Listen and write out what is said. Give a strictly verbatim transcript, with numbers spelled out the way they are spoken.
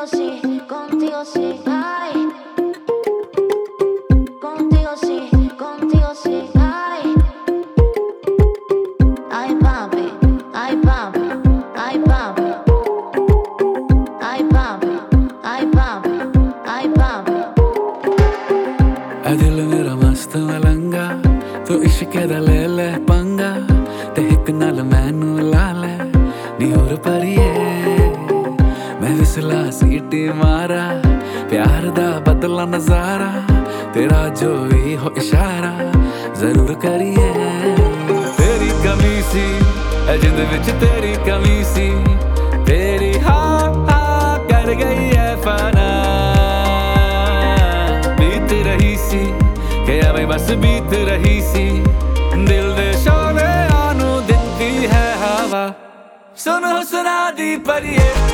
Contigo sí, contigo sí, ay. Contigo sí, contigo sí, ay. Ay papi, ay papi, ay papi. Ay papi, ay papi, ay papi. ऐ दिल मेरा मस्त मलंगा तू इश्क दा ले ले पंगा ते हिक नाल मैनू ला ले नी होर परिए मैं विसला सीटी मारा प्यार दा बदला नजारा तेरा जो भी हो इशारा जरूर करिए तेरी कमी सी ऐ जिंद विच तेरी कमी सी तेरी हाँ हाँ कर गई है फना बीत रही सी के अवे बस बीत रही सी दिल दे शोले आनू दिती है हवा सुन हुस्ना दी परिए